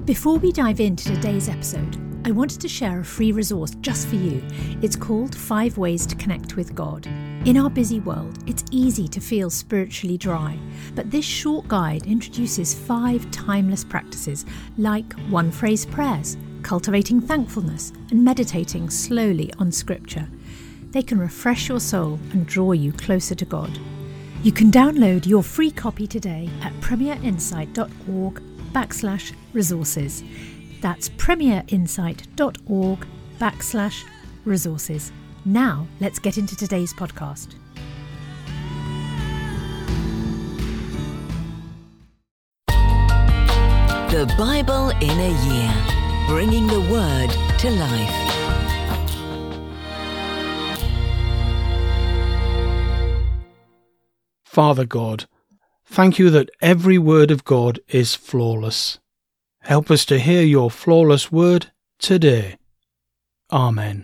Before we dive into today's episode, I wanted to share a free resource just for you. It's called 5 Ways to Connect with God. In our busy world, it's easy to feel spiritually dry, but this short guide introduces 5 timeless practices like one-phrase prayers, cultivating thankfulness, and meditating slowly on Scripture. They can refresh your soul and draw you closer to God. You can download your free copy today at premierinsight.org/resources. That's premierinsight.org/resources. Now, let's get into today's podcast. The Bible in a Year, bringing the Word to life. Father God, thank you that every word of God is flawless. Help us to hear your flawless word today. Amen.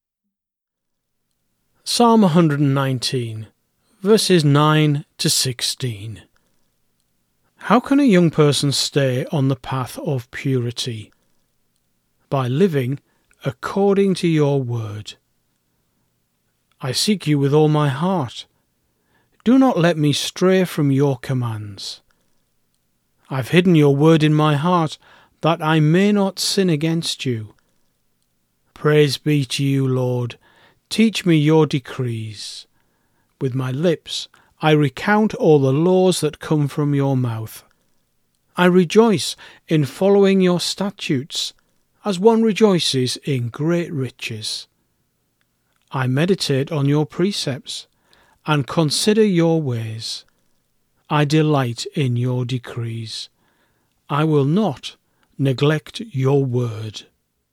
Psalm 119, verses 9 to 16. How can a young person stay on the path of purity? By living according to your word. I seek you with all my heart. Do not let me stray from your commands. I've hidden your word in my heart, that I may not sin against you. Praise be to you, Lord. Teach me your decrees. With my lips I recount all the laws that come from your mouth. I rejoice in following your statutes, as one rejoices in great riches. I meditate on your precepts, and consider your ways. I delight in your decrees. I will not neglect your word.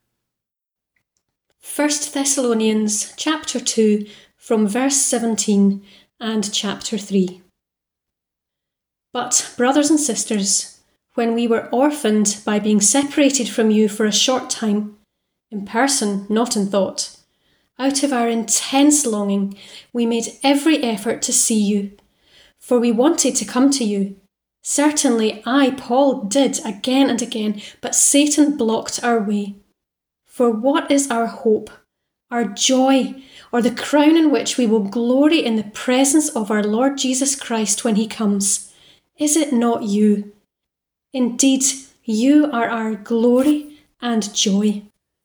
1 Thessalonians chapter 2 from verse 17 and chapter 3. But, brothers and sisters, when we were orphaned by being separated from you for a short time, in person, not in thought, out of our intense longing, we made every effort to see you, for we wanted to come to you. Certainly I, Paul, did again and again, but Satan blocked our way. For what is our hope, our joy, or the crown in which we will glory in the presence of our Lord Jesus Christ when he comes? Is it not you? Indeed, you are our glory and joy.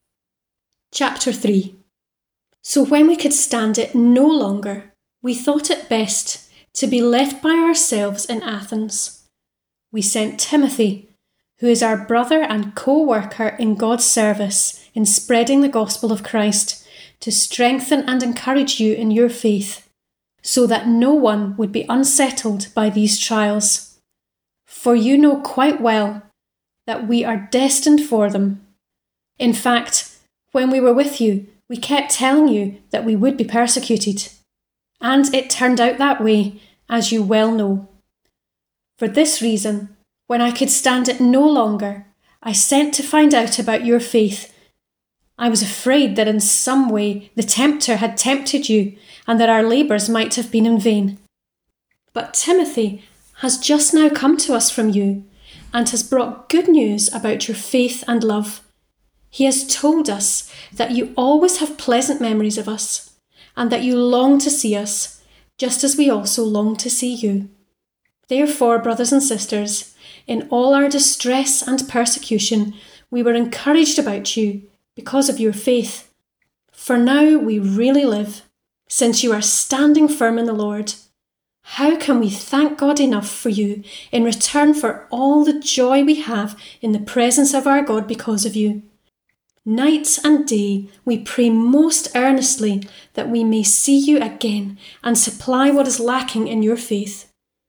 Chapter 3. So when we could stand it no longer, we thought it best to be left by ourselves in Athens. We sent Timothy, who is our brother and co-worker in God's service in spreading the gospel of Christ, to strengthen and encourage you in your faith, so that no one would be unsettled by these trials. For you know quite well that we are destined for them. In fact, when we were with you, we kept telling you that we would be persecuted. And it turned out that way, as you well know. For this reason, when I could stand it no longer, I sent to find out about your faith. I was afraid that in some way the tempter had tempted you and that our labours might have been in vain. But Timothy has just now come to us from you and has brought good news about your faith and love. He has told us that you always have pleasant memories of us and that you long to see us, just as we also long to see you. Therefore, brothers and sisters, in all our distress and persecution, we were encouraged about you because of your faith. For now we really live, since you are standing firm in the Lord. How can we thank God enough for you in return for all the joy we have in the presence of our God because of you? Night and day we pray most earnestly that we may see you again and supply what is lacking in your faith.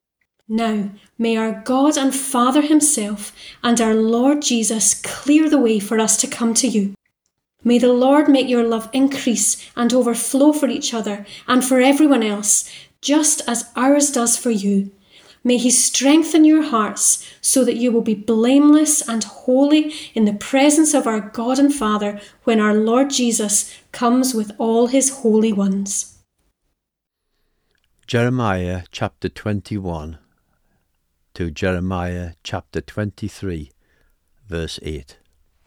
Now may our God and Father himself and our Lord Jesus clear the way for us to come to you. May the Lord make your love increase and overflow for each other and for everyone else, just as ours does for you. May he strengthen your hearts so that you will be blameless and holy in the presence of our God and Father when our Lord Jesus comes with all his holy ones. Jeremiah chapter 21 to Jeremiah chapter 23, verse 8.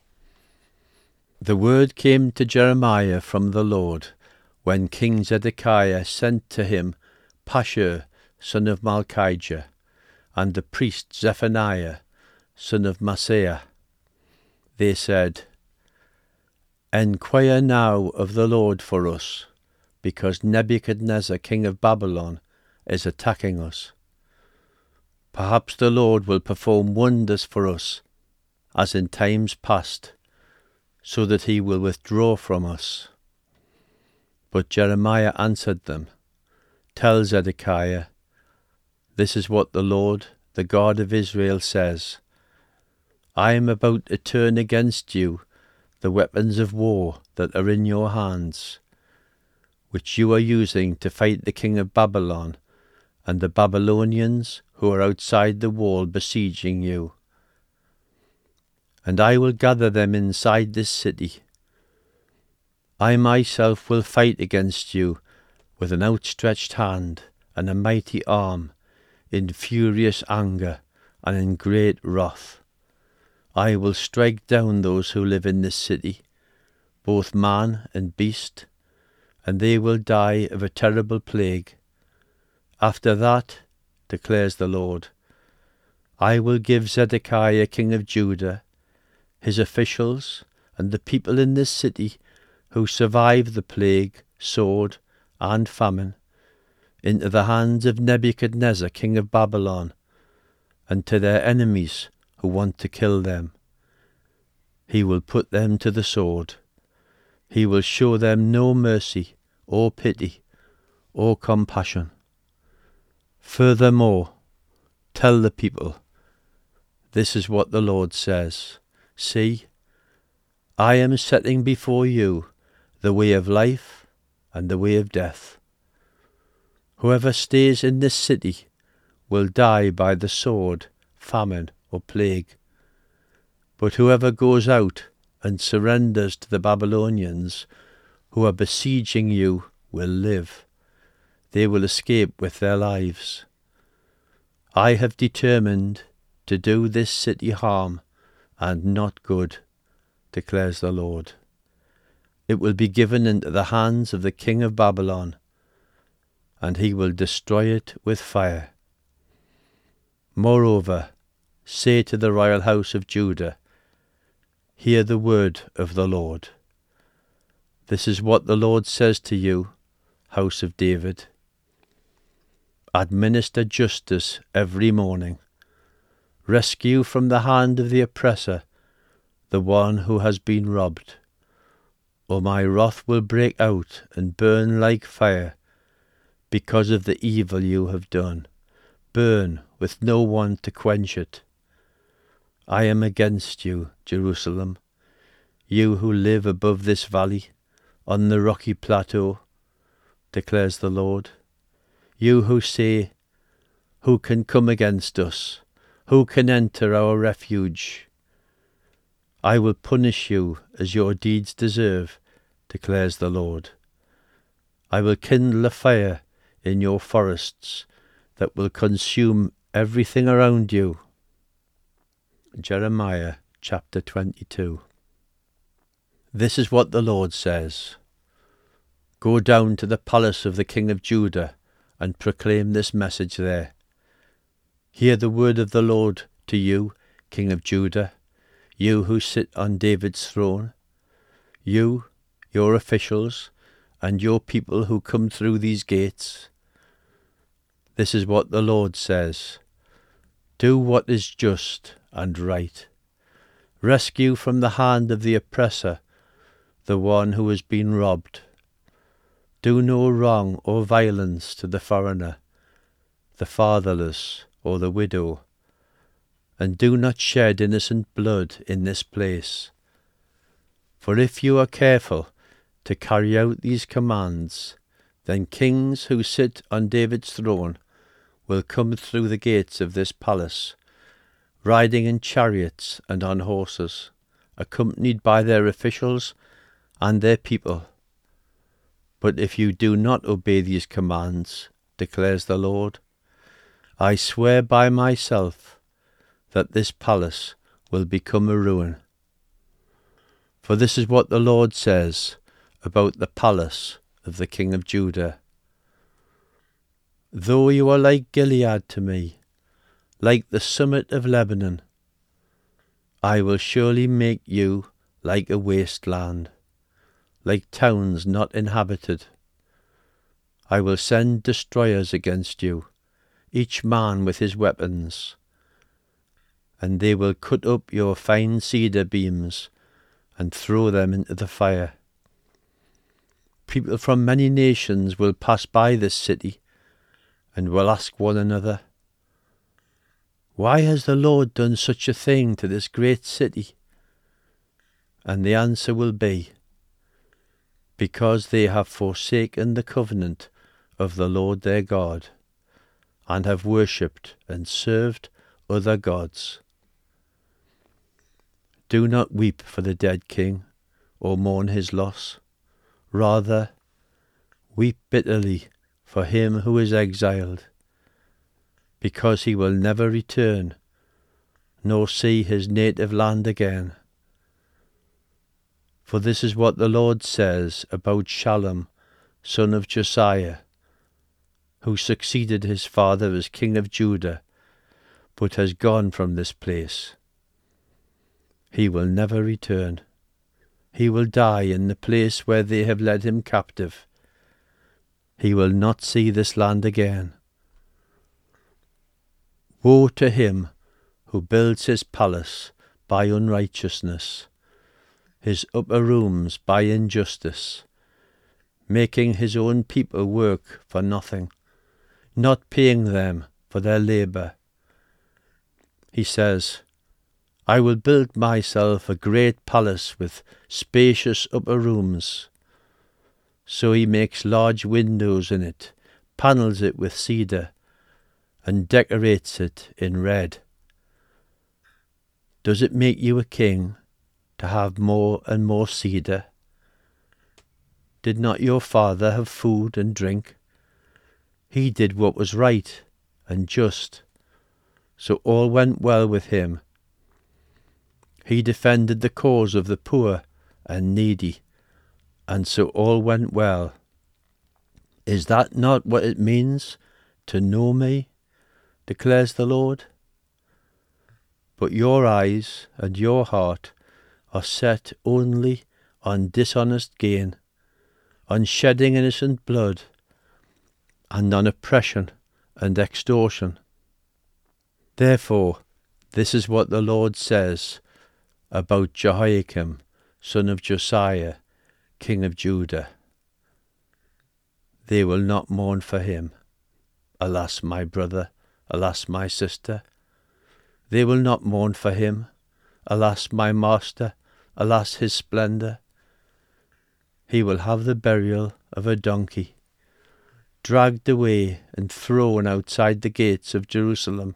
The word came to Jeremiah from the Lord, when King Zedekiah sent to him Pashur, son of Malchijah, and the priest Zephaniah, son of Maaseiah. They said, Enquire now of the Lord for us, because Nebuchadnezzar, king of Babylon, is attacking us. Perhaps the Lord will perform wonders for us, as in times past, so that he will withdraw from us. But Jeremiah answered them, Tell Zedekiah, this is what the Lord, the God of Israel, says. I am about to turn against you the weapons of war that are in your hands, which you are using to fight the king of Babylon and the Babylonians who are outside the wall besieging you. And I will gather them inside this city. I myself will fight against you with an outstretched hand and a mighty arm, in furious anger and in great wrath. I will strike down those who live in this city, both man and beast, and they will die of a terrible plague. After that, declares the Lord, I will give Zedekiah king of Judah, his officials, and the people in this city who survive the plague, sword, and famine, into the hands of Nebuchadnezzar king of Babylon, and to their enemies who want to kill them. He will put them to the sword. He will show them no mercy, or pity, or compassion. Furthermore, tell the people, this is what the Lord says. See, I am setting before you the way of life and the way of death. Whoever stays in this city will die by the sword, famine, or plague. But whoever goes out and surrenders to the Babylonians who are besieging you will live. They will escape with their lives. I have determined to do this city harm and not good, declares the Lord. It will be given into the hands of the king of Babylon, and he will destroy it with fire. Moreover, say to the royal house of Judah, Hear the word of the Lord. This is what the Lord says to you, house of David. Administer justice every morning. Rescue from the hand of the oppressor the one who has been robbed. Or my wrath will break out and burn like fire because of the evil you have done. Burn with no one to quench it. I am against you, Jerusalem, you who live above this valley, on the rocky plateau, declares the Lord. You who say, Who can come against us? Who can enter our refuge? I will punish you as your deeds deserve, declares the Lord. I will kindle a fire in your forests that will consume everything around you. Jeremiah chapter 22. This is what the Lord says. Go down to the palace of the king of Judah and proclaim this message there. Hear the word of the Lord to you, king of Judah, you who sit on David's throne, you, your officials, and your people who come through these gates. This is what the Lord says. Do what is just and right. Rescue from the hand of the oppressor the one who has been robbed. Do no wrong or violence to the foreigner, the fatherless, or the widow, and do not shed innocent blood in this place. For if you are careful to carry out these commands, then kings who sit on David's throne will come through the gates of this palace, riding in chariots and on horses, accompanied by their officials and their people. But if you do not obey these commands, declares the Lord, I swear by myself that this palace will become a ruin. For this is what the Lord says about the palace of the king of Judah. Though you are like Gilead to me, like the summit of Lebanon, I will surely make you like a waste land, like towns not inhabited. I will send destroyers against you, each man with his weapons, and they will cut up your fine cedar beams and throw them into the fire. People from many nations will pass by this city and will ask one another, why has the Lord done such a thing to this great city? And the answer will be, because they have forsaken the covenant of the Lord their God, and have worshipped and served other gods. Do not weep for the dead king, or mourn his loss. Rather, weep bitterly for him who is exiled, because he will never return, nor see his native land again. For this is what the Lord says about Shallum, son of Josiah, who succeeded his father as king of Judah, but has gone from this place. He will never return. He will die in the place where they have led him captive. He will not see this land again. Woe to him who builds his palace by unrighteousness, his upper rooms by injustice, making his own people work for nothing, not paying them for their labour. He says, I will build myself a great palace with spacious upper rooms. So he makes large windows in it, panels it with cedar, and decorates it in red. Does it make you a king to have more and more cedar? Did not your father have food and drink? He did what was right and just, so all went well with him. He defended the cause of the poor and needy, and so all went well. Is that not what it means to know me, declares the Lord? But your eyes and your heart are set only on dishonest gain, on shedding innocent blood, and on oppression and extortion. Therefore, this is what the Lord says about Jehoiakim, son of Josiah, king of Judah. They will not mourn for him. Alas, my brother, alas, my sister. They will not mourn for him. Alas, my master, alas, his splendour. He will have the burial of a donkey, dragged away and thrown outside the gates of Jerusalem.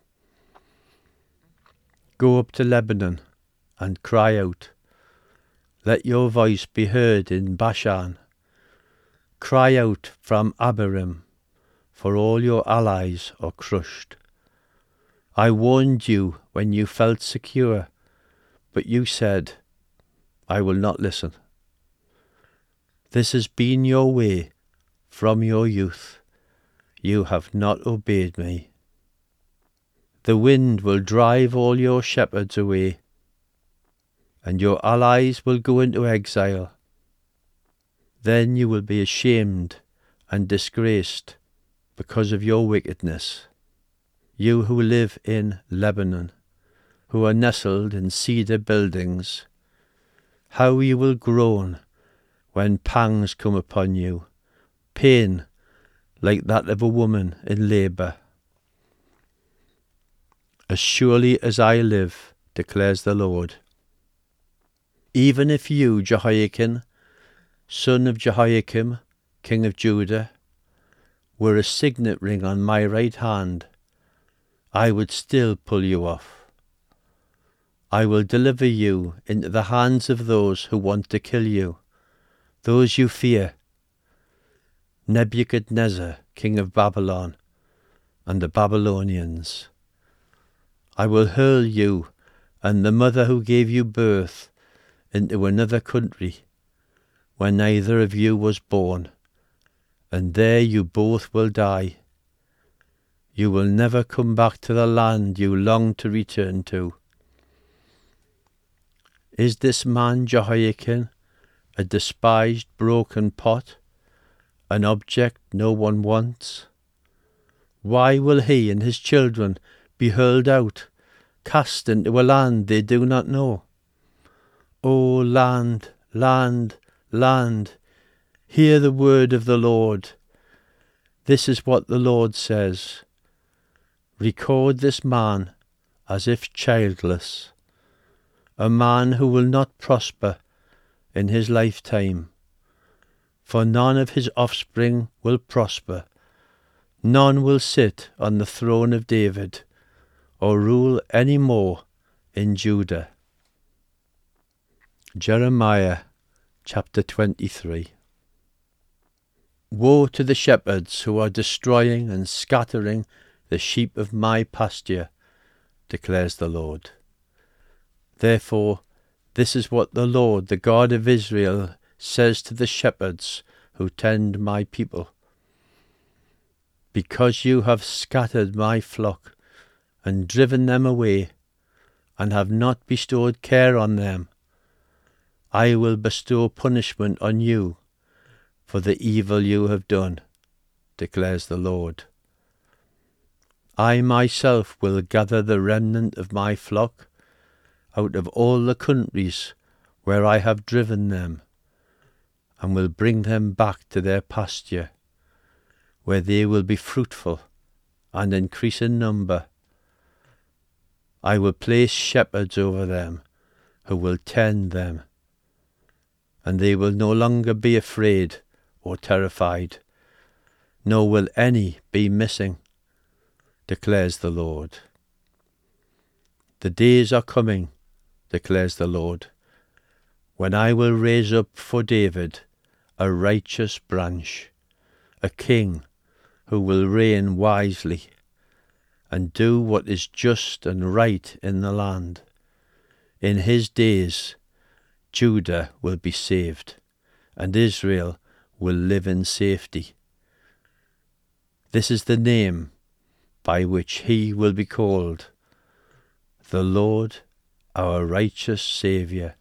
Go up to Lebanon and cry out. Let your voice be heard in Bashan. Cry out from Abarim, for all your allies are crushed. I warned you when you felt secure, but you said, I will not listen. This has been your way from your youth. You have not obeyed me. The wind will drive all your shepherds away, and your allies will go into exile. Then you will be ashamed and disgraced because of your wickedness. You who live in Lebanon, who are nestled in cedar buildings, how you will groan when pangs come upon you, pain like that of a woman in labour. As surely as I live, declares the Lord, even if you, Jehoiakim, son of Jehoiakim, king of Judah, were a signet ring on my right hand, I would still pull you off. I will deliver you into the hands of those who want to kill you, those you fear, Nebuchadnezzar, king of Babylon, and the Babylonians. I will hurl you and the mother who gave you birth into another country, where neither of you was born, and there you both will die. You will never come back to the land you long to return to. Is this man Jehoiakim a despised broken pot, an object no one wants? Why will he and his children be hurled out, cast into a land they do not know? O land, land, land, hear the word of the Lord. This is what the Lord says. Record this man as if childless, a man who will not prosper in his lifetime, for none of his offspring will prosper. None will sit on the throne of David or rule any more in Judah. Jeremiah chapter 23. Woe to the shepherds who are destroying and scattering the sheep of my pasture, declares the Lord. Therefore, this is what the Lord, the God of Israel, says to the shepherds who tend my people. Because you have scattered my flock and driven them away, and have not bestowed care on them, I will bestow punishment on you for the evil you have done, declares the Lord. I myself will gather the remnant of my flock out of all the countries where I have driven them, and will bring them back to their pasture, where they will be fruitful and increase in number. I will place shepherds over them who will tend them, and they will no longer be afraid or terrified, nor will any be missing, declares the Lord. The days are coming, declares the Lord, when I will raise up for David a righteous branch, a king who will reign wisely and do what is just and right in the land. In his days, Judah will be saved, and Israel will live in safety. This is the name by which he will be called, the Lord, our righteous Saviour.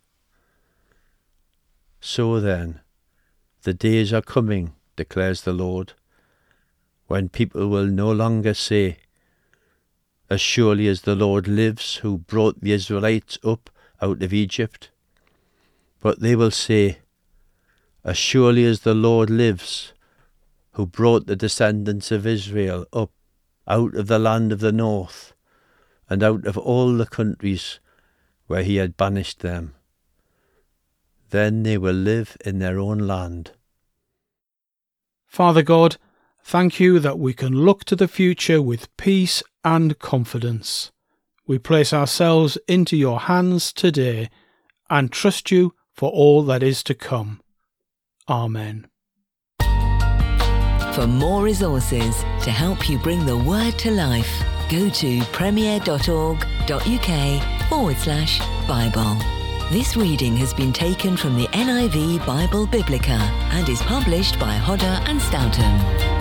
So then, the days are coming, declares the Lord, when people will no longer say, as surely as the Lord lives, who brought the Israelites up out of Egypt, but they will say, as surely as the Lord lives, who brought the descendants of Israel up out of the land of the north, and out of all the countries where he had banished them. Then they will live in their own land. Father God, thank you that we can look to the future with peace and confidence. We place ourselves into your hands today and trust you for all that is to come. Amen. For more resources to help you bring the word to life, go to premier.org.uk/Bible. This reading has been taken from the NIV Bible Biblica and is published by Hodder and Stoughton.